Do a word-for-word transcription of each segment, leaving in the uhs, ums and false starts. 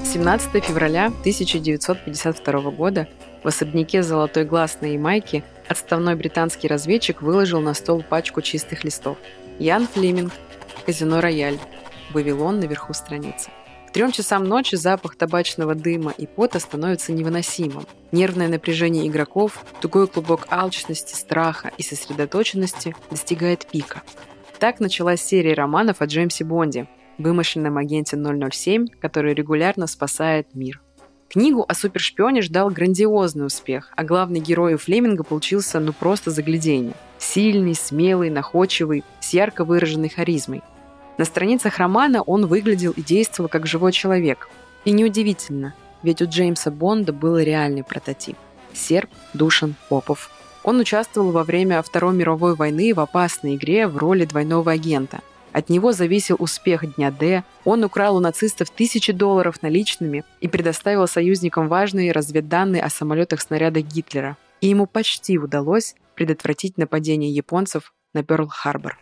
семнадцатого февраля тысяча девятьсот пятьдесят второго года в особняке «Золотой глаз» на Ямайке отставной британский разведчик выложил на стол пачку чистых листов. Ян Флеминг, казино «Рояль», Вавилон наверху страницы. К трем часам ночи запах табачного дыма и пота становится невыносимым. Нервное напряжение игроков, тугой клубок алчности, страха и сосредоточенности достигает пика. Так началась серия романов о Джеймсе Бонде, вымышленном агенте ноль ноль семь, который регулярно спасает мир. Книгу о супершпионе ждал грандиозный успех, а главный герой у Флеминга получился ну просто загляденье. Сильный, смелый, находчивый, с ярко выраженной харизмой. На страницах романа он выглядел и действовал как живой человек. И неудивительно, ведь у Джеймса Бонда был реальный прототип – серб Душан Попов. Он участвовал во время Второй мировой войны в опасной игре в роли двойного агента. От него зависел успех Дня Д, он украл у нацистов тысячи долларов наличными и предоставил союзникам важные разведданные о самолетах-снарядах Гитлера. И ему почти удалось предотвратить нападение японцев на Пёрл-Харбор.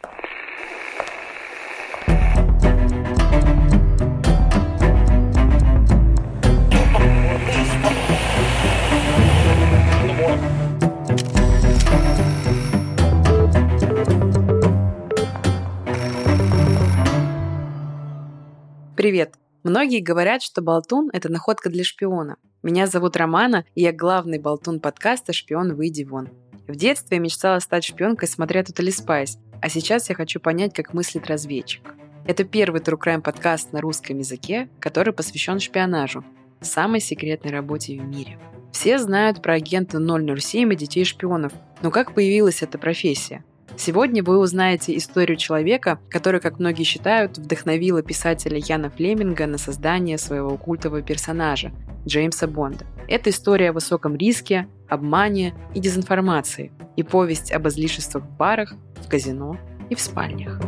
Привет! Многие говорят, что болтун – это находка для шпиона. Меня зовут Романа, и я главный болтун подкаста «Шпион, выйди вон». В детстве я мечтала стать шпионкой, смотря Totally Spies, а сейчас я хочу понять, как мыслит разведчик. Это первый True Crime подкаст на русском языке, который посвящен шпионажу, самой секретной работе в мире. Все знают про агента ноль ноль семь и детей шпионов, но как появилась эта профессия? Сегодня вы узнаете историю человека, который, как многие считают, вдохновила писателя Яна Флеминга на создание своего культового персонажа – Джеймса Бонда. Это история о высоком риске, обмане и дезинформации, и повесть об излишествах в барах, в казино и в спальнях.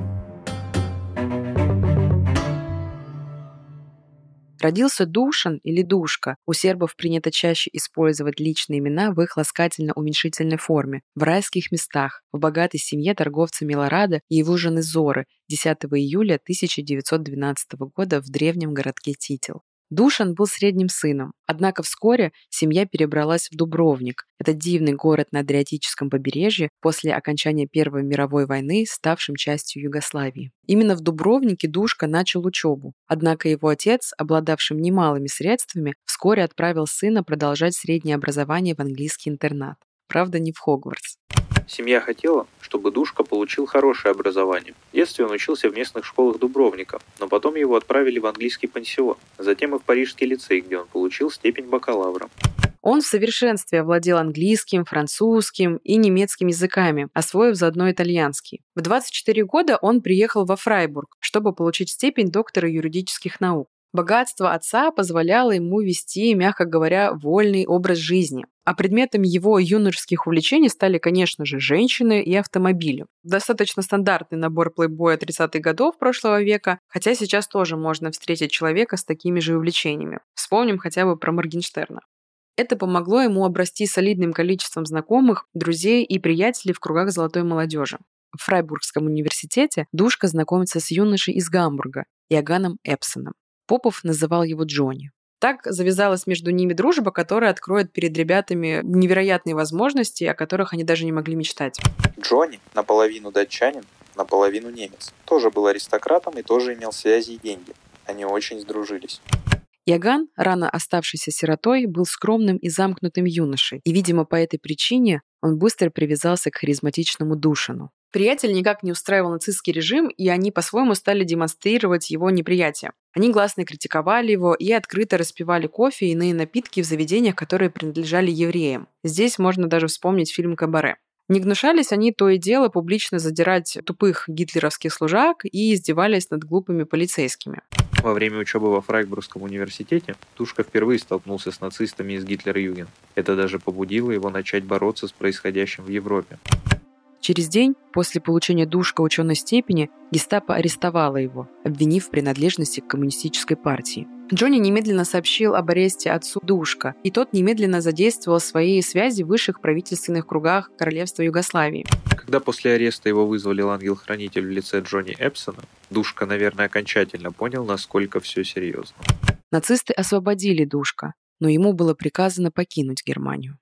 Родился Душан или Душка. У сербов принято чаще использовать личные имена в их ласкательно-уменьшительной форме. В райских местах, в богатой семье торговца Милорада и его жены Зоры десятого июля тысяча девятьсот двенадцатого года в древнем городке Тител. Душан был средним сыном, однако вскоре семья перебралась в Дубровник. Это дивный город на Адриатическом побережье после окончания Первой мировой войны, ставшим частью Югославии. Именно в Дубровнике Душка начал учебу, однако его отец, обладавшим немалыми средствами, вскоре отправил сына продолжать среднее образование в английский интернат. Правда, не в Хогвартс. Семья хотела, чтобы Душка получил хорошее образование. В детстве он учился в местных школах Дубровника, но потом его отправили в английский пансион, затем и в Парижский лицей, где он получил степень бакалавра. Он в совершенстве овладел английским, французским и немецким языками, освоив заодно итальянский. В двадцать четыре года он приехал во Фрайбург, чтобы получить степень доктора юридических наук. Богатство отца позволяло ему вести, мягко говоря, вольный образ жизни. А предметами его юношеских увлечений стали, конечно же, женщины и автомобили. Достаточно стандартный набор плейбоя тридцатых годов прошлого века, хотя сейчас тоже можно встретить человека с такими же увлечениями. Вспомним хотя бы про Моргенштерна. Это помогло ему обрасти солидным количеством знакомых, друзей и приятелей в кругах золотой молодежи. В Фрайбургском университете Душка знакомится с юношей из Гамбурга, Иоганном Эпсоном. Попов называл его Джонни. Так завязалась между ними дружба, которая откроет перед ребятами невероятные возможности, о которых они даже не могли мечтать. Джонни, наполовину датчанин, наполовину немец, тоже был аристократом и тоже имел связи и деньги. Они очень сдружились. Иоганн, рано оставшийся сиротой, был скромным и замкнутым юношей, и, видимо, по этой причине он быстро привязался к харизматичному Душану. Приятель никак не устраивал нацистский режим, и они по-своему стали демонстрировать его неприятие. Они гласно критиковали его и открыто распивали кофе и иные напитки в заведениях, которые принадлежали евреям. Здесь можно даже вспомнить фильм «Кабаре». Не гнушались они то и дело публично задирать тупых гитлеровских служак и издевались над глупыми полицейскими. Во время учебы во Фрайбургском университете Душка впервые столкнулся с нацистами из Гитлер-Юген. Это даже побудило его начать бороться с происходящим в Европе. Через день после получения Душка ученой степени гестапо арестовало его, обвинив в принадлежности к коммунистической партии. Джонни немедленно сообщил об аресте отцу Душка, и тот немедленно задействовал свои связи в высших правительственных кругах королевства Югославии. Когда после ареста его вызвали ангел-хранитель в лице Джонни Эпсона, Душка, наверное, окончательно понял, насколько все серьезно. Нацисты освободили Душка, но ему было приказано покинуть Германию.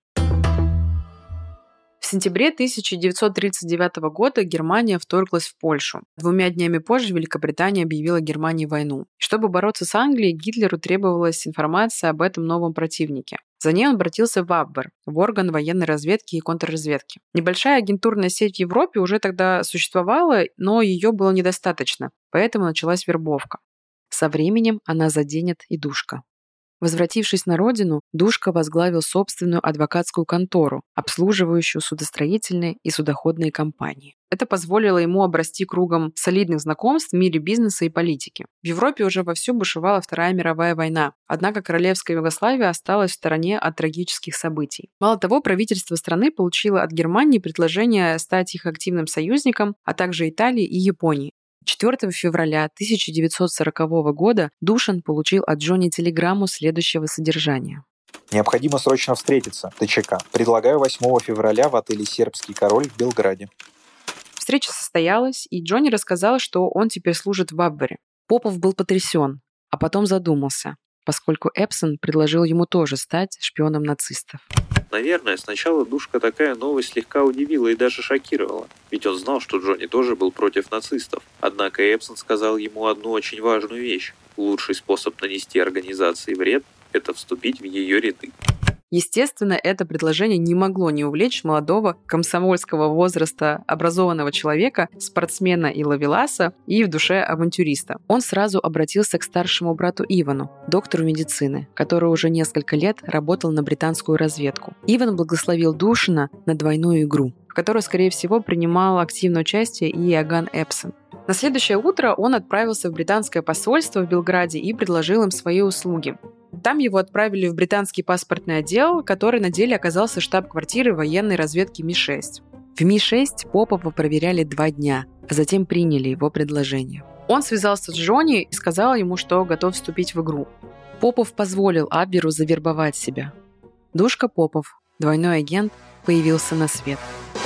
В сентябре тысяча девятьсот тридцать девятого года Германия вторглась в Польшу. Двумя днями позже Великобритания объявила Германии войну. Чтобы бороться с Англией, Гитлеру требовалась информация об этом новом противнике. За ней он обратился в Абвер, в орган военной разведки и контрразведки. Небольшая агентурная сеть в Европе уже тогда существовала, но ее было недостаточно, поэтому началась вербовка. Со временем она заденет и Душка. Возвратившись на родину, Душка возглавил собственную адвокатскую контору, обслуживающую судостроительные и судоходные компании. Это позволило ему обрасти кругом солидных знакомств в мире бизнеса и политики. В Европе уже вовсю бушевала Вторая мировая война, однако королевская Югославия осталась в стороне от трагических событий. Мало того, правительство страны получило от Германии предложение стать их активным союзником, а также Италии и Японии. четвёртого февраля тысяча девятьсот сорокового года Душан получил от Джонни телеграмму следующего содержания. Необходимо срочно встретиться. ТЧК. Предлагаю восьмого февраля в отеле «Сербский король» в Белграде. Встреча состоялась, и Джонни рассказал, что он теперь служит в Абвере. Попов был потрясен, а потом задумался, поскольку Эпсон предложил ему тоже стать шпионом нацистов. Наверное, сначала Душка такая новость слегка удивила и даже шокировала, ведь он знал, что Джонни тоже был против нацистов. Однако Эпсон сказал ему одну очень важную вещь. Лучший способ нанести организации вред – это вступить в ее ряды. Естественно, это предложение не могло не увлечь молодого комсомольского возраста образованного человека, спортсмена и ловеласа и в душе авантюриста. Он сразу обратился к старшему брату Ивану, доктору медицины, который уже несколько лет работал на британскую разведку. Иван благословил Душана на двойную игру, в которой, скорее всего, принимал активное участие и Иоганн Эпсон. На следующее утро он отправился в британское посольство в Белграде и предложил им свои услуги. Там его отправили в британский паспортный отдел, который на деле оказался штаб-квартирой военной разведки Ми шесть. В Ми шесть Попова проверяли два дня, а затем приняли его предложение. Он связался с Джонни и сказал ему, что готов вступить в игру. Попов позволил Абверу завербовать себя. Душка Попов, двойной агент, появился на свет.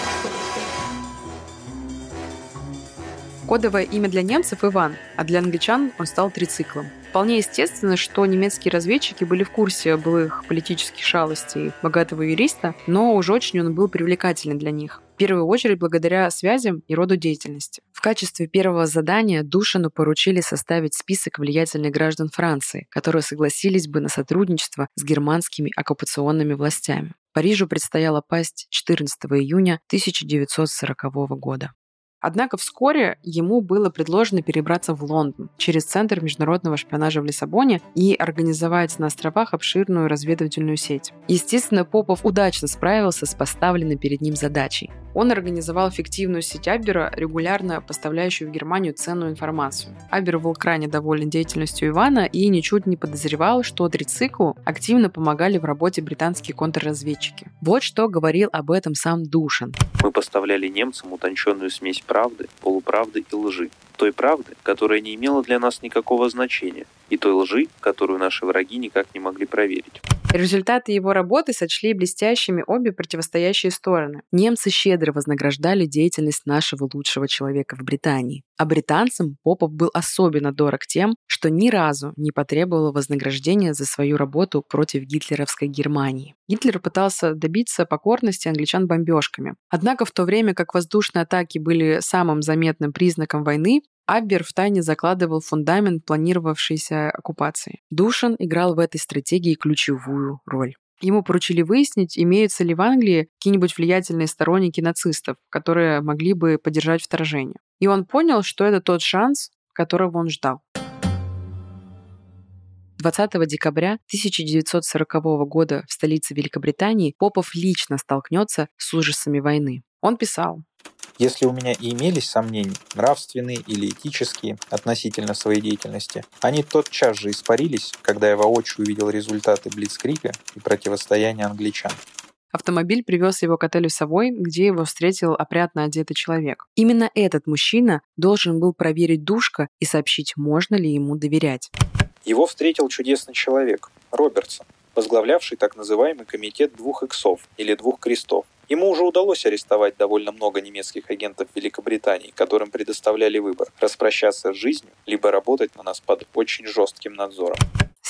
Кодовое имя для немцев – Иван, а для англичан он стал трициклом. Вполне естественно, что немецкие разведчики были в курсе былых политических шалостей богатого юриста, но уж очень он был привлекателен для них. В первую очередь благодаря связям и роду деятельности. В качестве первого задания Душану поручили составить список влиятельных граждан Франции, которые согласились бы на сотрудничество с германскими оккупационными властями. Парижу предстояло пасть четырнадцатого июня тысяча девятьсот сорокового года. Однако вскоре ему было предложено перебраться в Лондон через Центр международного шпионажа в Лиссабоне и организовать на островах обширную разведывательную сеть. Естественно, Попов удачно справился с поставленной перед ним задачей. Он организовал фиктивную сеть Абвера, регулярно поставляющую в Германию ценную информацию. Абвер был крайне доволен деятельностью Ивана и ничуть не подозревал, что трициклу активно помогали в работе британские контрразведчики. Вот что говорил об этом сам Душан. Мы поставляли немцам утонченную смесь правды, полуправды и лжи. Той правды, которая не имела для нас никакого значения, и той лжи, которую наши враги никак не могли проверить. Результаты его работы сочли блестящими обе противостоящие стороны. Немцы щедро вознаграждали деятельность нашего лучшего человека в Британии. А британцам Попов был особенно дорог тем, что ни разу не потребовал вознаграждения за свою работу против гитлеровской Германии. Гитлер пытался добиться покорности англичан бомбежками. Однако в то время как воздушные атаки были самым заметным признаком войны, Абвер втайне закладывал фундамент планировавшейся оккупации. Душан играл в этой стратегии ключевую роль. Ему поручили выяснить, имеются ли в Англии какие-нибудь влиятельные сторонники нацистов, которые могли бы поддержать вторжение. И он понял, что это тот шанс, которого он ждал. двадцатого декабря тысяча девятьсот сорокового года в столице Великобритании Попов лично столкнется с ужасами войны. Он писал: Если у меня и имелись сомнения, нравственные или этические, относительно своей деятельности, они тотчас же испарились, когда я воочию увидел результаты блицкрига и противостояния англичан. Автомобиль привез его к отелю «Совой», где его встретил опрятно одетый человек. Именно этот мужчина должен был проверить Душка и сообщить, можно ли ему доверять. Его встретил чудесный человек, Робертсон, возглавлявший так называемый комитет двух иксов или двух крестов. Ему уже удалось арестовать довольно много немецких агентов Великобритании, которым предоставляли выбор – распрощаться с жизнью, либо работать на нас под очень жестким надзором.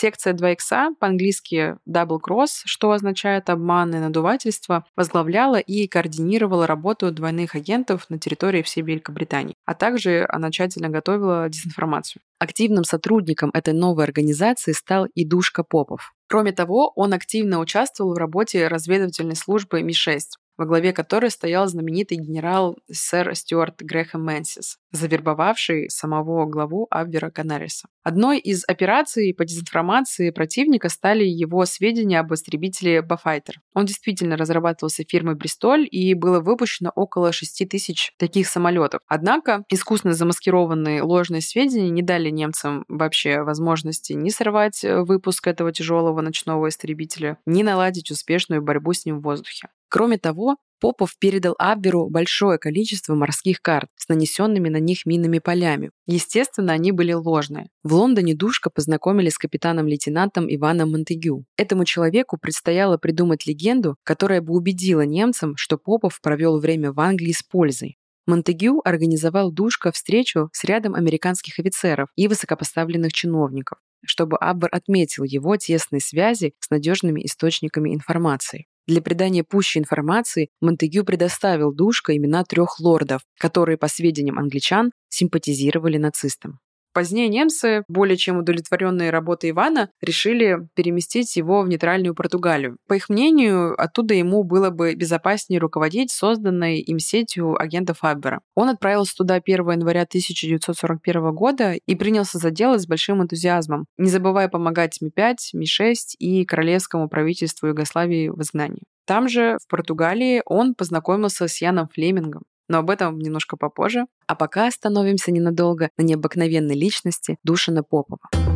Секция два икса, по-английски double cross, что означает обман и надувательство, возглавляла и координировала работу двойных агентов на территории всей Великобритании, а также она тщательно готовила дезинформацию. Активным сотрудником этой новой организации стал и Душка Попов. Кроме того, он активно участвовал в работе разведывательной службы Ми шесть, во главе которой стоял знаменитый генерал сэр Стюарт Грэхэм Мэнсис, завербовавший самого главу Абвера Канариса. Одной из операций по дезинформации противника стали его сведения об истребителе Beaufighter. Он действительно разрабатывался фирмой Бристоль, и было выпущено около шести тысяч таких самолетов. Однако искусно замаскированные ложные сведения не дали немцам вообще возможности ни сорвать выпуск этого тяжелого ночного истребителя, ни наладить успешную борьбу с ним в воздухе. Кроме того, Попов передал Абверу большое количество морских карт с нанесенными на них минными полями. Естественно, они были ложные. В Лондоне Душка познакомили с капитаном-лейтенантом Иваном Монтегю. Этому человеку предстояло придумать легенду, которая бы убедила немцам, что Попов провел время в Англии с пользой. Монтегю организовал Душка встречу с рядом американских офицеров и высокопоставленных чиновников, чтобы Абвер отметил его тесные связи с надежными источниками информации. Для придания пущей информации Монтегю предоставил Душка имена трех лордов, которые, по сведениям англичан, симпатизировали нацистам. Позднее немцы, более чем удовлетворенные работой Ивана, решили переместить его в нейтральную Португалию. По их мнению, оттуда ему было бы безопаснее руководить созданной им сетью агентов Абвера. Он отправился туда первого января тысяча девятьсот сорок первого года и принялся за дело с большим энтузиазмом, не забывая помогать Ми пять, Ми шесть и королевскому правительству Югославии в изгнании. Там же, в Португалии, он познакомился с Яном Флемингом. Но об этом немножко попозже. А пока остановимся ненадолго на необыкновенной личности Душана Попова.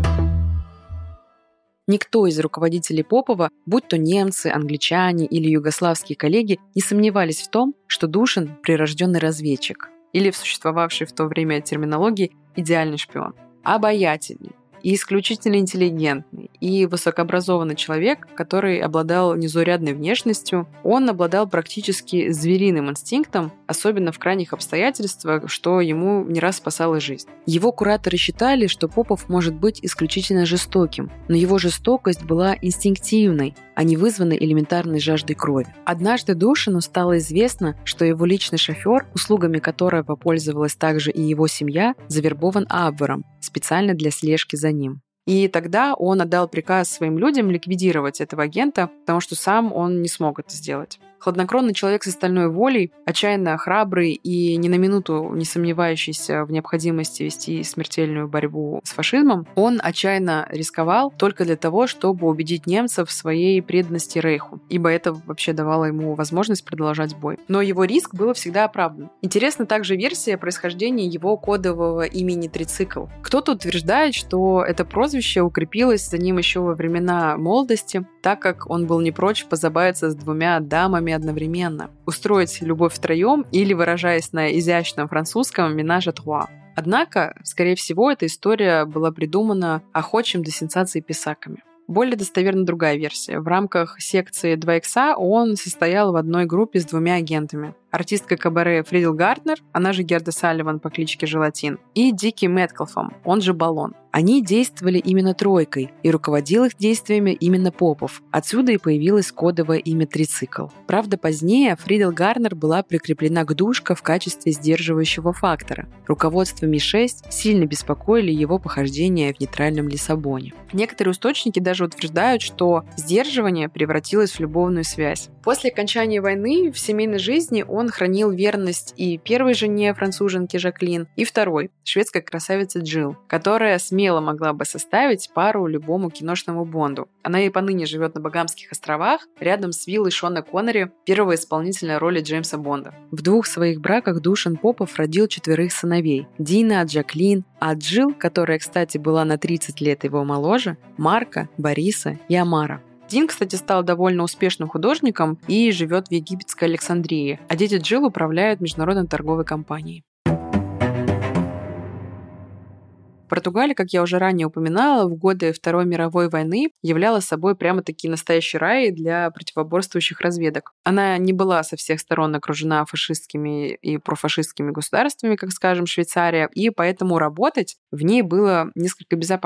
Никто из руководителей Попова, будь то немцы, англичане или югославские коллеги, не сомневались в том, что Душан – прирожденный разведчик, или в существовавшей в то время терминологии идеальный шпион. Обаятельный и исключительно интеллигентный и высокообразованный человек, который обладал незаурядной внешностью. Он обладал практически звериным инстинктом, особенно в крайних обстоятельствах, что ему не раз спасало жизнь. Его кураторы считали, что Попов может быть исключительно жестоким, но его жестокость была инстинктивной, а не вызванной элементарной жаждой крови. Однажды Душану стало известно, что его личный шофер, услугами которого попользовалась также и его семья, завербован Абвером специально для слежки за ним. И тогда он отдал приказ своим людям ликвидировать этого агента, потому что сам он не смог это сделать. Хладнокровный человек с стальной волей, отчаянно храбрый и ни на минуту не сомневающийся в необходимости вести смертельную борьбу с фашизмом, он отчаянно рисковал только для того, чтобы убедить немцев в своей преданности Рейху, ибо это вообще давало ему возможность продолжать бой. Но его риск был всегда оправдан. Интересна также версия происхождения его кодового имени Трицикл. Кто-то утверждает, что это прозвище укрепилось за ним еще во времена молодости, так как он был не прочь позабавиться с двумя дамами одновременно, устроить любовь втроем или, выражаясь на изящном французском, «ménage à trois». Однако, скорее всего, эта история была придумана охочим до сенсаций писаками. Более достоверна другая версия. В рамках секции два икса он состоял в одной группе с двумя агентами. Артистка кабаре Фридл Гартнер, она же Герда Салливан по кличке Желатин, и Дики Мэткалфом, он же Баллон. Они действовали именно тройкой, и руководил их действиями именно Попов. Отсюда и появилось кодовое имя Трицикл. Правда, позднее Фридл Гартнер была прикреплена к Душка в качестве сдерживающего фактора. Руководство Ми шесть сильно беспокоили его похождения в нейтральном Лиссабоне. Некоторые источники даже утверждают, что сдерживание превратилось в любовную связь. После окончания войны в семейной жизни он хранил верность и первой жене француженке Жаклин, и второй, шведской красавице Джилл, которая смело могла бы составить пару любому киношному Бонду. Она и поныне живет на Багамских островах, рядом с виллой Шона Коннери, первого исполнителя роли Джеймса Бонда. В двух своих браках Душан Попов родил четверых сыновей: Дина, Джаклин, а Джилл, которая, кстати, была на тридцать лет его моложе, Марка, Бориса и Амара. Дин, кстати, стал довольно успешным художником и живет в египетской Александрии, а дети Джилл управляют международной торговой компанией. Португалия, как я уже ранее упоминала, в годы Второй мировой войны являла собой прямо-таки настоящий рай для противоборствующих разведок. Она не была со всех сторон окружена фашистскими и профашистскими государствами, как, скажем, Швейцария, и поэтому работать в ней было несколько безопаснее.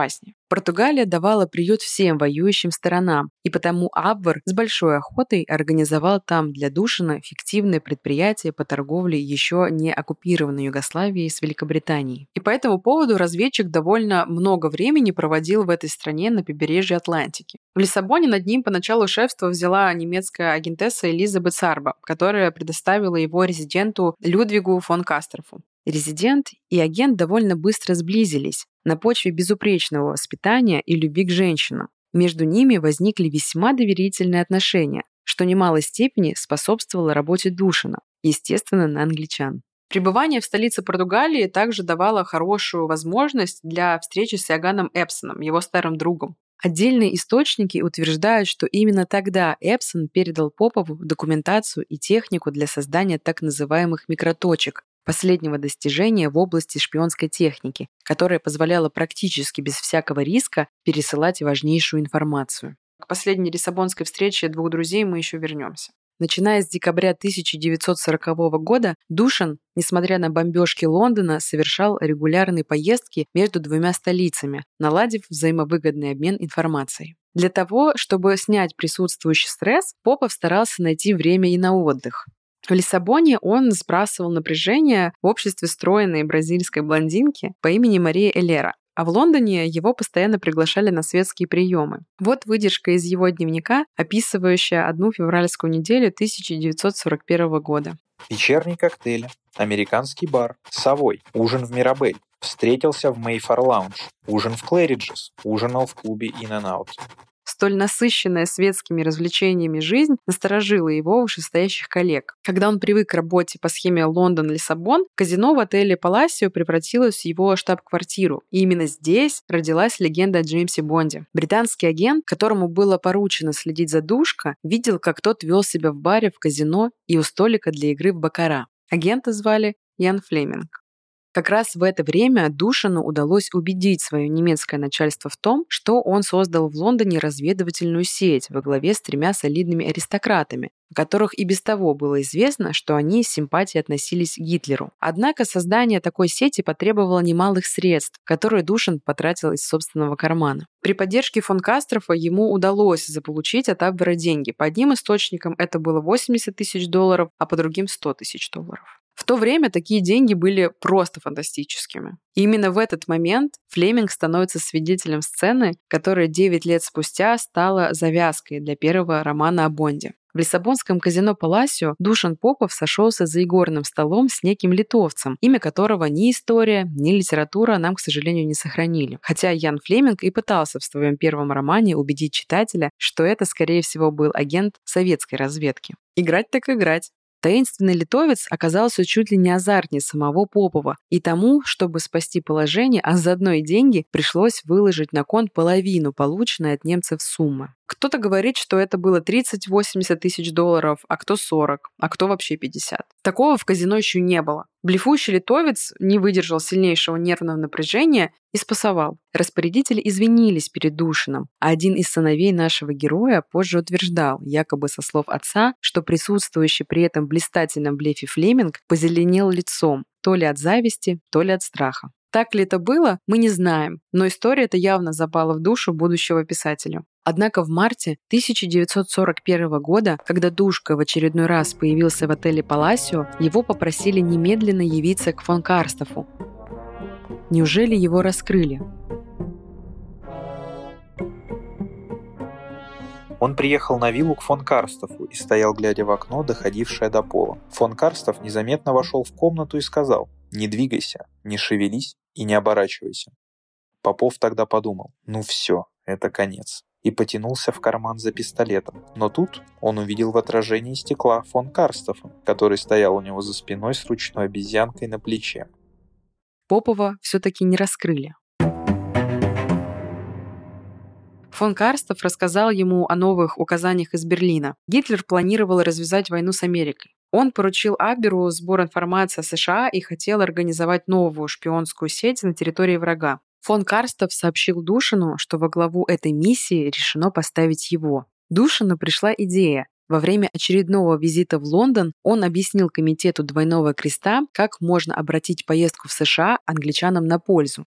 Португалия давала приют всем воюющим сторонам, и потому Абвер с большой охотой организовал там для Душана фиктивное предприятие по торговле еще не оккупированной Югославией с Великобританией. И по этому поводу разведчик довольно много времени проводил в этой стране на побережье Атлантики. В Лиссабоне над ним поначалу шефство взяла немецкая агентесса Элизабет Сарба, которая предоставила его резиденту Людвигу фон Кастрофу. Резидент и агент довольно быстро сблизились на почве безупречного воспитания и любви к женщинам. Между ними возникли весьма доверительные отношения, что в немалой степени способствовало работе Душана, естественно, на англичан. Пребывание в столице Португалии также давало хорошую возможность для встречи с Иоганном Эпсоном, его старым другом. Отдельные источники утверждают, что именно тогда Эпсон передал Попову документацию и технику для создания так называемых микроточек, последнего достижения в области шпионской техники, которая позволяла практически без всякого риска пересылать важнейшую информацию. К последней Лиссабонской встрече двух друзей мы еще вернемся. Начиная с декабря тысяча девятьсот сорокового года, Душан, несмотря на бомбежки Лондона, совершал регулярные поездки между двумя столицами, наладив взаимовыгодный обмен информацией. Для того, чтобы снять присутствующий стресс, Попов старался найти время и на отдых. В Лиссабоне он сбрасывал напряжение в обществе стройной бразильской блондинки по имени Мария Элера, а в Лондоне его постоянно приглашали на светские приемы. Вот выдержка из его дневника, описывающая одну февральскую неделю тысяча девятьсот сорок первого года. Вечерний коктейль, американский бар, Совой, ужин в Мирабель, встретился в Мейфар Лаунж, ужин в Клэриджес, ужинал в клубе In and Out. Столь насыщенная светскими развлечениями жизнь насторожила его вышестоящих коллег. Когда он привык к работе по схеме Лондон-Лиссабон, казино в отеле Паласио превратилось в его штаб-квартиру. И именно здесь родилась легенда о Джеймсе Бонде. Британский агент, которому было поручено следить за Душко, видел, как тот вел себя в баре в казино и у столика для игры в баккара. Агента звали Ян Флеминг. Как раз в это время Душану удалось убедить свое немецкое начальство в том, что он создал в Лондоне разведывательную сеть во главе с тремя солидными аристократами, о которых и без того было известно, что они с симпатией относились к Гитлеру. Однако создание такой сети потребовало немалых средств, которые Душан потратил из собственного кармана. При поддержке фон Кастрофа ему удалось заполучить от Абвера деньги. По одним источникам это было восемьдесят тысяч долларов, а по другим сто тысяч долларов. В то время такие деньги были просто фантастическими. И именно в этот момент Флеминг становится свидетелем сцены, которая девять лет спустя стала завязкой для первого романа о Бонде. В лиссабонском казино Паласио Душан Попов сошелся за игорным столом с неким литовцем, имя которого ни история, ни литература нам, к сожалению, не сохранили. Хотя Ян Флеминг и пытался в своем первом романе убедить читателя, что это, скорее всего, был агент советской разведки. Играть так играть. Таинственный литовец оказался чуть ли не азартнее самого Попова, и тому, чтобы спасти положение, а заодно и деньги, пришлось выложить на конт половину полученной от немцев суммы. Кто-то говорит, что это было тридцать-восемьдесят тысяч долларов, а кто сорок, а кто вообще пятьдесят. Такого в казино еще не было. Блефующий литовец не выдержал сильнейшего нервного напряжения и спасовал. Распорядители извинились перед Душаном, а один из сыновей нашего героя позже утверждал, якобы со слов отца, что присутствующий при этом блистательном блефе Флеминг позеленел лицом, то ли от зависти, то ли от страха. Так ли это было, мы не знаем, но история эта явно запала в душу будущего писателя. Однако в марте тысяча девятьсот сорок первого года, когда Душко в очередной раз появился в отеле Паласио, его попросили немедленно явиться к фон Карстофу. Неужели его раскрыли? Он приехал на виллу к фон Карстофу и стоял, глядя в окно, доходившее до пола. Фон Карстоф незаметно вошел в комнату и сказал: «Не двигайся, не шевелись и не оборачивайся». Попов тогда подумал: ну все, это конец. И потянулся в карман за пистолетом. Но тут он увидел в отражении стекла фон Карстофа, который стоял у него за спиной с ручной обезьянкой на плече. Попова все-таки не раскрыли. Фон Карстоф рассказал ему о новых указаниях из Берлина. Гитлер планировал развязать войну с Америкой. Он поручил Абверу сбор информации о США и хотел организовать новую шпионскую сеть на территории врага. Фон Карстоф сообщил Душану, что во главу этой миссии решено поставить его. Душану пришла идея. Во время очередного визита в Лондон он объяснил комитету Двойного Креста, как можно обратить поездку в США англичанам на пользу.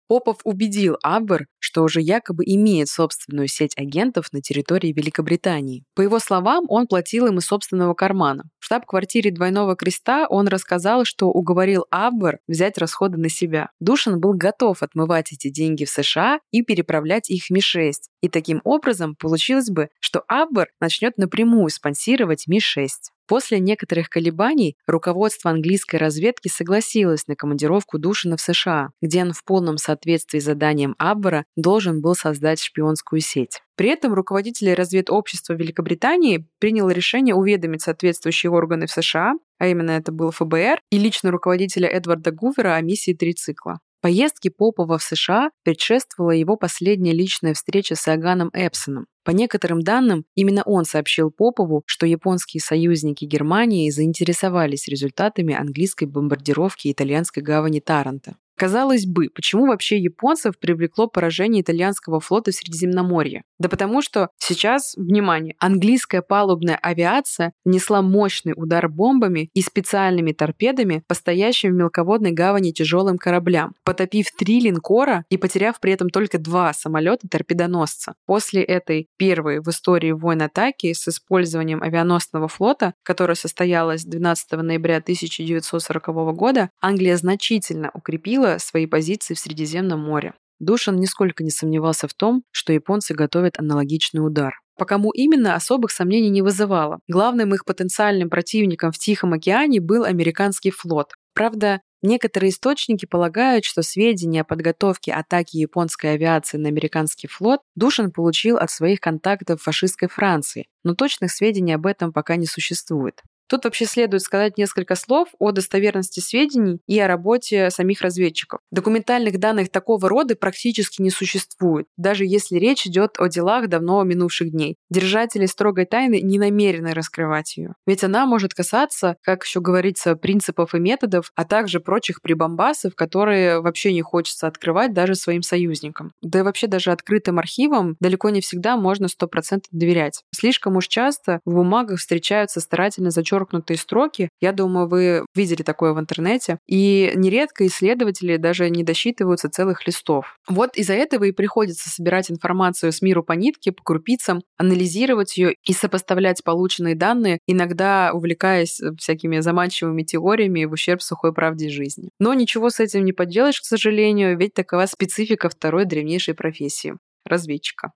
Попов убедил Абвер, что уже якобы имеет собственную сеть агентов на территории Великобритании. По его словам, он платил им из собственного кармана. В штаб-квартире Двойного Креста он рассказал, что уговорил Абвер взять расходы на себя. Душан был готов отмывать эти деньги в США и переправлять их в Ми шесть. И таким образом получилось бы, что Абвер начнет напрямую спонсировать Ми шесть. После некоторых колебаний руководство английской разведки согласилось на командировку Душана в США, где он в полном соответствии с заданием Абвера должен был создать шпионскую сеть. При этом руководитель разведобщества Великобритании принял решение уведомить соответствующие органы в США, а именно это был Эф Бэ Эр, и лично руководителя Эдварда Гувера о миссии «Трицикла». Поездке Попова в США предшествовала его последняя личная встреча с Иоганном Эпсоном. По некоторым данным, именно он сообщил Попову, что японские союзники Германии заинтересовались результатами английской бомбардировки итальянской гавани Таранто. Казалось бы, почему вообще японцев привлекло поражение итальянского флота в Средиземноморье? Да потому что сейчас, внимание, английская палубная авиация нанесла мощный удар бомбами и специальными торпедами по стоящим в мелководной гавани тяжелым кораблям, потопив три линкора и потеряв при этом только два самолета-торпедоносца. После этой первой в истории войн атаки с использованием авианосного флота, которая состоялась двенадцатого ноября тысяча девятьсот сорокового года, Англия значительно укрепила свои позиции в Средиземном море. Душан нисколько не сомневался в том, что японцы готовят аналогичный удар. По кому именно, особых сомнений не вызывало. Главным их потенциальным противником в Тихом океане был американский флот. Правда, некоторые источники полагают, что сведения о подготовке атаки японской авиации на американский флот Душан получил от своих контактов в фашистской Франции, но точных сведений об этом пока не существует. Тут вообще следует сказать несколько слов о достоверности сведений и о работе самих разведчиков. Документальных данных такого рода практически не существует, даже если речь идет о делах давно минувших дней. Держатели строгой тайны не намерены раскрывать ее. Ведь она может касаться, как еще говорится, принципов и методов, а также прочих прибамбасов, которые вообще не хочется открывать даже своим союзникам. Да и вообще даже открытым архивам далеко не всегда можно сто процентов доверять. Слишком уж часто в бумагах встречаются старательно зачеркнутые строки. Я думаю, вы видели такое в интернете. И нередко исследователи даже не досчитываются целых листов. Вот из-за этого и приходится собирать информацию с миру по нитке, по крупицам, анализировать ее и сопоставлять полученные данные, иногда увлекаясь всякими заманчивыми теориями в ущерб сухой правде жизни. Но ничего с этим не поделаешь, к сожалению, ведь такова специфика второй древнейшей профессии – разведчика.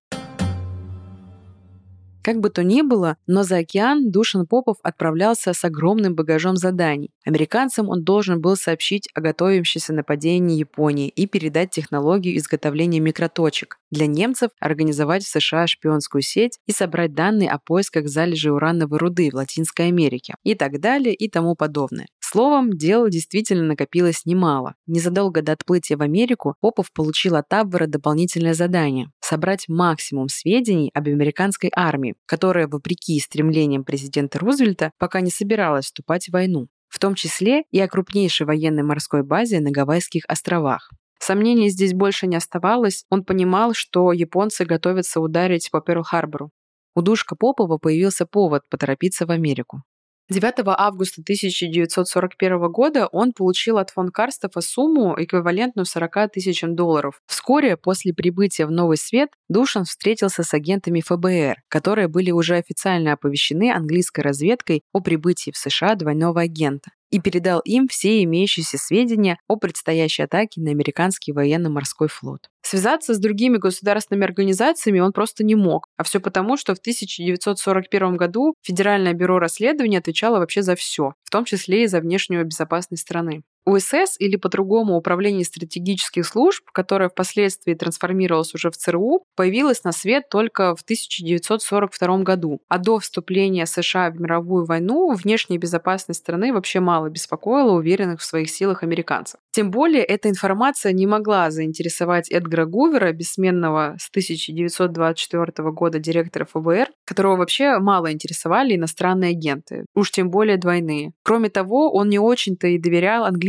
Как бы то ни было, но за океан Душан Попов отправлялся с огромным багажом заданий. Американцам он должен был сообщить о готовящемся нападении Японии и передать технологию изготовления микроточек. Для немцев организовать в США шпионскую сеть и собрать данные о поисках залежей урановой руды в Латинской Америке и так далее и тому подобное. Словом, дел действительно накопилось немало. Незадолго до отплытия в Америку Попов получил от Абвера дополнительное задание – собрать максимум сведений об американской армии, которая, вопреки стремлениям президента Рузвельта, пока не собиралась вступать в войну, в том числе и о крупнейшей военной морской базе на Гавайских островах. Сомнений здесь больше не оставалось, он понимал, что японцы готовятся ударить по Перл-Харбору. У Душка Попова появился повод поторопиться в Америку. девятого августа тысяча девятьсот сорок первого года он получил от фон Карстефа сумму, эквивалентную сорока тысячам долларов. Вскоре после прибытия в Новый Свет Душан встретился с агентами Эф Бэ Эр, которые были уже официально оповещены английской разведкой о прибытии в США двойного агента, и передал им все имеющиеся сведения о предстоящей атаке на американский военно-морской флот. Связаться с другими государственными организациями он просто не мог, а все потому, что в тысяча девятьсот сорок первом году Федеральное бюро расследований отвечало вообще за все, в том числе и за внешнюю безопасность страны. У Эс Эс, или по-другому Управление стратегических служб, которое впоследствии трансформировалось уже в Цэ Эр У, появилось на свет только в тысяча девятьсот сорок втором году. А до вступления США в мировую войну внешняя безопасность страны вообще мало беспокоила уверенных в своих силах американцев. Тем более, эта информация не могла заинтересовать Эдгара Гувера, бессменного с тысяча девятьсот двадцать четвёртого года директора Эф Бэ Эр, которого вообще мало интересовали иностранные агенты, уж тем более двойные. Кроме того, он не очень-то и доверял английским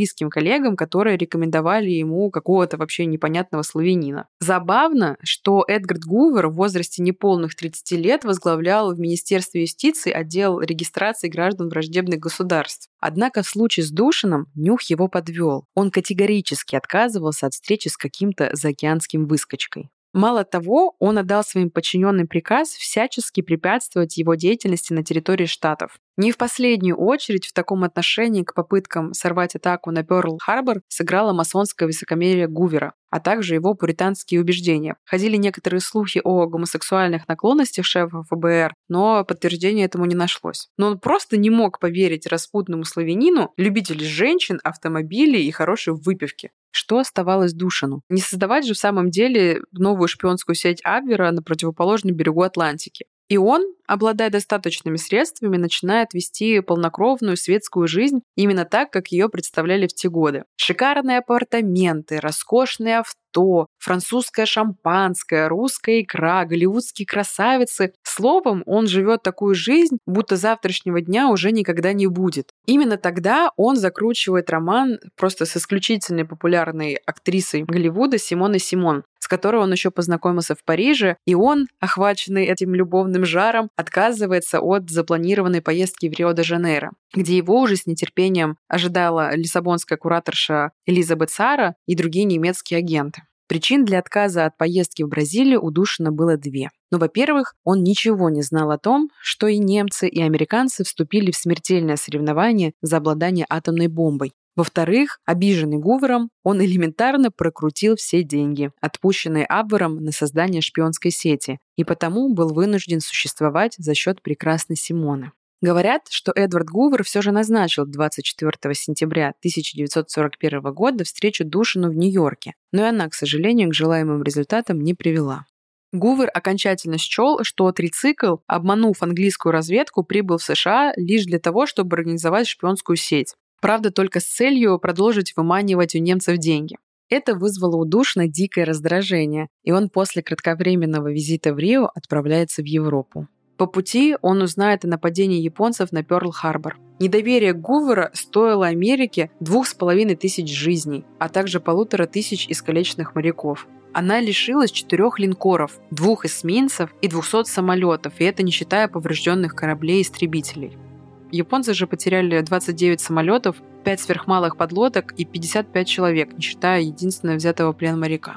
английским коллегам, которые рекомендовали ему какого-то вообще непонятного славянина. Забавно, что Эдгард Гувер в возрасте неполных тридцати лет возглавлял в Министерстве юстиции отдел регистрации граждан враждебных государств. Однако в случае с Душаном нюх его подвел. Он категорически отказывался от встречи с каким-то заокеанским выскочкой. Мало того, он отдал своим подчиненным приказ всячески препятствовать его деятельности на территории штатов. Не в последнюю очередь в таком отношении к попыткам сорвать атаку на Пёрл-Харбор сыграло масонское высокомерие Гувера, а также его пуританские убеждения. Ходили некоторые слухи о гомосексуальных наклонностях шефа эф бэ эр, но подтверждения этому не нашлось. Но он просто не мог поверить распутному славянину, любителю женщин, автомобилей и хорошей выпивки. Что оставалось Душану? Не создавать же в самом деле новую шпионскую сеть Абвера на противоположном берегу Атлантики. И он, обладая достаточными средствами, начинает вести полнокровную светскую жизнь именно так, как ее представляли в те годы. Шикарные апартаменты, роскошные авто, французское шампанское, русская икра, голливудские красавицы. Словом, он живет такую жизнь, будто завтрашнего дня уже никогда не будет. Именно тогда он закручивает роман просто с исключительно популярной актрисой Голливуда Симоной Симон, с которой он еще познакомился в Париже, и он, охваченный этим любовным жаром, отказывается от запланированной поездки в Рио-де-Жанейро, где его уже с нетерпением ожидала лиссабонская кураторша Элизабет Сара и другие немецкие агенты. Причин для отказа от поездки в Бразилию у Душана было две. Но, во-первых, он ничего не знал о том, что и немцы, и американцы вступили в смертельное соревнование за обладание атомной бомбой. Во-вторых, обиженный Гувером, он элементарно прокрутил все деньги, отпущенные Абвером на создание шпионской сети, и потому был вынужден существовать за счет прекрасной Симоны. Говорят, что Эдвард Гувер все же назначил двадцать четвёртого сентября тысяча девятьсот сорок первого года встречу Душану в Нью-Йорке, но и она, к сожалению, к желаемым результатам не привела. Гувер окончательно счел, что трицикл, обманув английскую разведку, прибыл в США лишь для того, чтобы организовать шпионскую сеть. Правда, только с целью продолжить выманивать у немцев деньги. Это вызвало у Душана дикое раздражение, и он после кратковременного визита в Рио отправляется в Европу. По пути он узнает о нападении японцев на Пёрл-Харбор. Недоверие Гувера стоило Америке двух с половиной тысяч жизней, а также полутора тысяч искалеченных моряков. Она лишилась четырех линкоров, двух эсминцев и двухсот самолетов, и это не считая поврежденных кораблей и истребителей. Японцы же потеряли двадцать девять самолетов, пять сверхмалых подлодок и пятьдесят пять человек, не считая единственного взятого в плен моряка.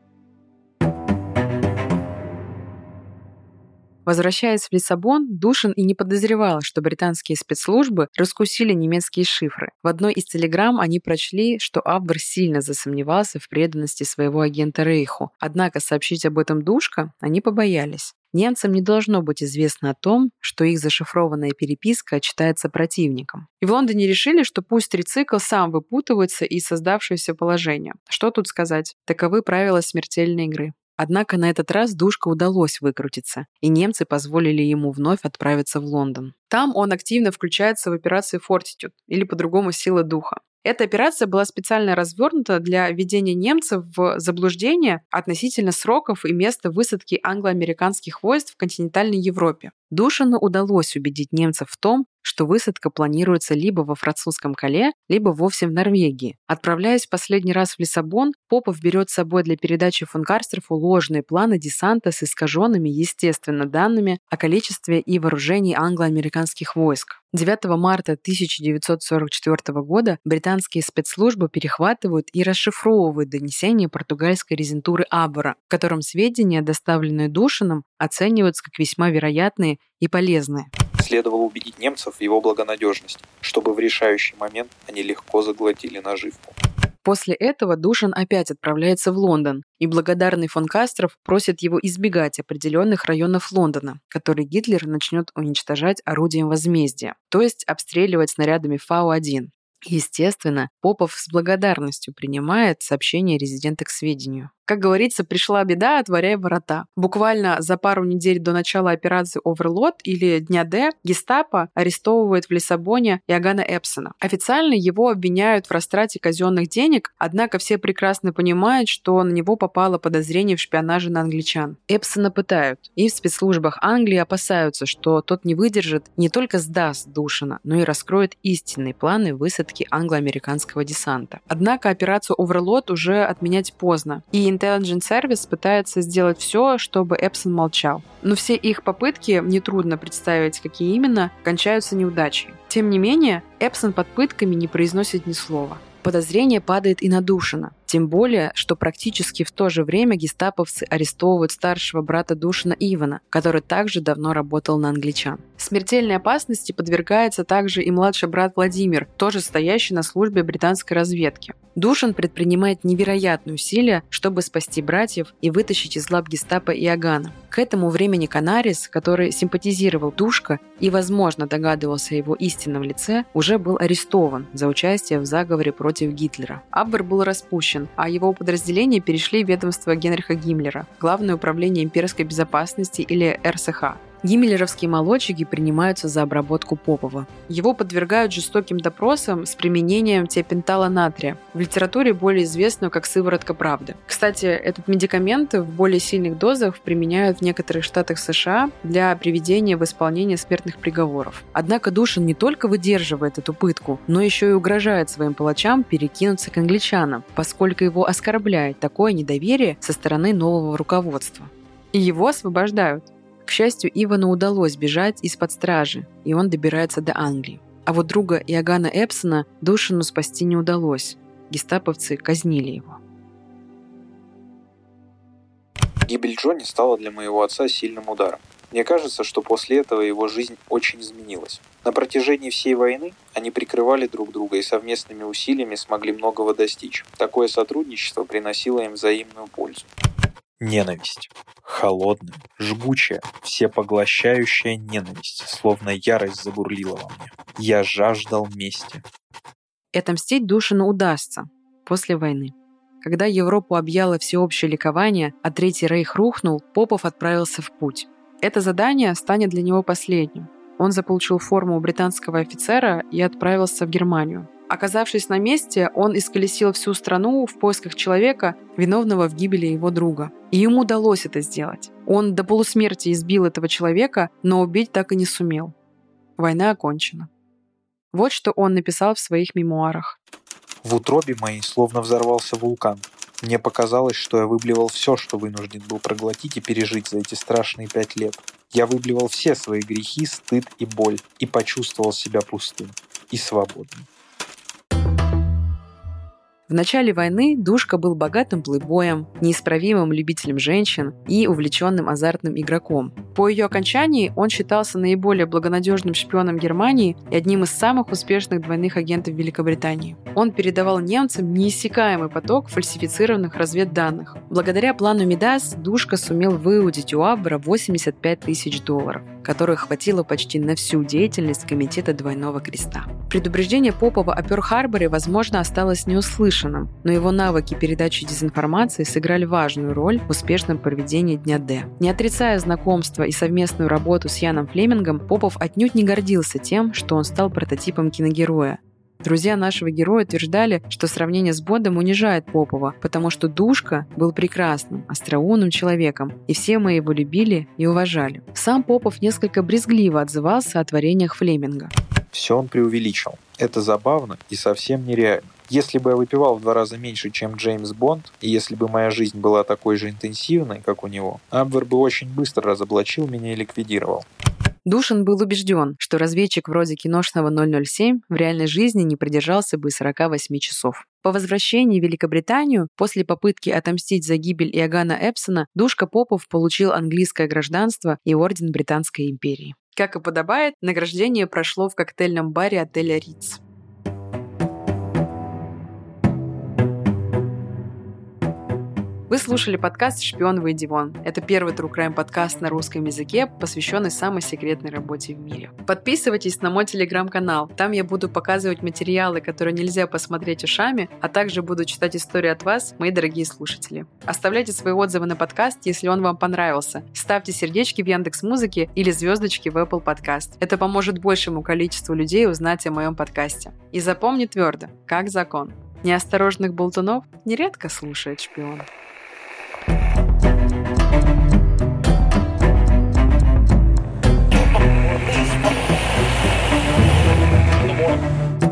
Возвращаясь в Лиссабон, Душан и не подозревал, что британские спецслужбы раскусили немецкие шифры. В одной из телеграмм они прочли, что Абвер сильно засомневался в преданности своего агента Рейху. Однако сообщить об этом Душка они побоялись. Немцам не должно быть известно о том, что их зашифрованная переписка читается противником. И в Лондоне решили, что пусть трицикл сам выпутывается из создавшегося положения. Что тут сказать? Таковы правила смертельной игры. Однако на этот раз Душка удалось выкрутиться, и немцы позволили ему вновь отправиться в Лондон. Там он активно включается в операцию «Фортитюд», или по-другому «Сила духа». Эта операция была специально развернута для введения немцев в заблуждение относительно сроков и места высадки англо-американских войск в континентальной Европе. Душану удалось убедить немцев в том, что высадка планируется либо во французском Кале, либо вовсе в Норвегии. Отправляясь в последний раз в Лиссабон, Попов берет с собой для передачи фон Карстрофу ложные планы десанта с искаженными, естественно, данными о количестве и вооружении англо-американских войск. девятого марта тысяча девятьсот сорок четвёртого года британские спецслужбы перехватывают и расшифровывают донесение португальской резидентуры Абвера, в котором сведения, доставленные Душаном, оцениваются как весьма вероятные и полезные. Следовало убедить немцев в его благонадежность, чтобы в решающий момент они легко заглотили наживку. После этого Душан опять отправляется в Лондон, и благодарный фон Кастров просит его избегать определенных районов Лондона, которые Гитлер начнет уничтожать орудием возмездия, то есть обстреливать снарядами Фау один. Естественно, Попов с благодарностью принимает сообщение резидента к сведению. Как говорится, пришла беда, отворяй ворота. Буквально за пару недель до начала операции «Оверлорд» или «Дня Д» гестапо арестовывает в Лиссабоне Иоганна Эпсона. Официально его обвиняют в растрате казенных денег, однако все прекрасно понимают, что на него попало подозрение в шпионаже на англичан. Эпсона пытают, и в спецслужбах Англии опасаются, что тот не выдержит, не только сдаст Душана, но и раскроет истинные планы высадки разведки англо-американского десанта. Однако операцию Overlord уже отменять поздно, и Intelligence Service пытается сделать все, чтобы Эпсон молчал. Но все их попытки, нетрудно представить, какие именно, кончаются неудачей. Тем не менее, Эпсон под пытками не произносит ни слова. Подозрение падает и на Душина. Тем более, что практически в то же время гестаповцы арестовывают старшего брата Душина Ивана, который также давно работал на англичан. Смертельной опасности подвергается также и младший брат Владимир, тоже стоящий на службе британской разведки. Душин предпринимает невероятные усилия, чтобы спасти братьев и вытащить из лап гестапо Иоганна. К этому времени Канарис, который симпатизировал Душка и, возможно, догадывался о его истинном лице, уже был арестован за участие в заговоре против Гитлера. Абвер был распущен, а его подразделения перешли в ведомство Генриха Гиммлера, Главное управление имперской безопасности или эр эс ха. Гиммлеровские молодчики принимаются за обработку Попова. Его подвергают жестоким допросам с применением тиопентала натрия, в литературе более известную как сыворотка правды. Кстати, этот медикамент в более сильных дозах применяют в некоторых штатах США для приведения в исполнение смертных приговоров. Однако Душин не только выдерживает эту пытку, но еще и угрожает своим палачам перекинуться к англичанам, поскольку его оскорбляет такое недоверие со стороны нового руководства. И его освобождают. К счастью, Ивану удалось бежать из-под стражи, и он добирается до Англии. А вот друга Иоганна Эпсона Душину спасти не удалось. Гестаповцы казнили его. Гибель Джонни стала для моего отца сильным ударом. Мне кажется, что после этого его жизнь очень изменилась. На протяжении всей войны они прикрывали друг друга и совместными усилиями смогли многого достичь. Такое сотрудничество приносило им взаимную пользу. Ненависть. Холодная, жгучая, всепоглощающая ненависть, словно ярость забурлила во мне. Я жаждал мести. И отомстить Душину удастся после войны. Когда Европу объяло всеобщее ликование, а Третий Рейх рухнул, Попов отправился в путь. Это задание станет для него последним. Он заполучил форму британского офицера и отправился в Германию. Оказавшись на месте, он исколесил всю страну в поисках человека, виновного в гибели его друга. И ему удалось это сделать. Он до полусмерти избил этого человека, но убить так и не сумел. Война окончена. Вот что он написал в своих мемуарах. В утробе моей словно взорвался вулкан. Мне показалось, что я выблевал все, что вынужден был проглотить и пережить за эти страшные пять лет. Я выблевал все свои грехи, стыд и боль, и почувствовал себя пустым и свободным. В начале войны Душка был богатым плейбоем, неисправимым любителем женщин и увлеченным азартным игроком. По ее окончании он считался наиболее благонадежным шпионом Германии и одним из самых успешных двойных агентов Великобритании. Он передавал немцам неиссякаемый поток фальсифицированных разведданных. Благодаря плану Мидас Душка сумел выудить у Абвера восемьдесят пять тысяч долларов, которых хватило почти на всю деятельность Комитета Двойного Креста. Предупреждение Попова о Пёрл-Харборе, возможно, осталось неуслышанным, но его навыки передачи дезинформации сыграли важную роль в успешном проведении Дня Д. Не отрицая знакомства и совместную работу с Яном Флемингом, Попов отнюдь не гордился тем, что он стал прототипом киногероя. Друзья нашего героя утверждали, что сравнение с Бондом унижает Попова, потому что Душка был прекрасным, остроумным человеком, и все мы его любили и уважали. Сам Попов несколько брезгливо отзывался о творениях Флеминга. Все он преувеличил. Это забавно и совсем нереально. Если бы я выпивал в два раза меньше, чем Джеймс Бонд, и если бы моя жизнь была такой же интенсивной, как у него, Абвер бы очень быстро разоблачил меня и ликвидировал. Душин был убежден, что разведчик вроде киношного ноль ноль семь в реальной жизни не продержался бы сорока восьми часов. По возвращении в Великобританию, после попытки отомстить за гибель Иоганна Эпсона, Душка Попов получил английское гражданство и орден Британской империи. Как и подобает, награждение прошло в коктейльном баре отеля «Риц». Вы слушали подкаст «Шпион Дивон». Это первый True Crime подкаст на русском языке, посвященный самой секретной работе в мире. Подписывайтесь на мой телеграм-канал. Там я буду показывать материалы, которые нельзя посмотреть ушами, а также буду читать истории от вас, мои дорогие слушатели. Оставляйте свои отзывы на подкаст, если он вам понравился. Ставьте сердечки в Яндекс.Музыке или звездочки в Apple Podcast. Это поможет большему количеству людей узнать о моем подкасте. И запомни твердо, как закон. Неосторожных болтунов нередко слушает шпион. In the morning.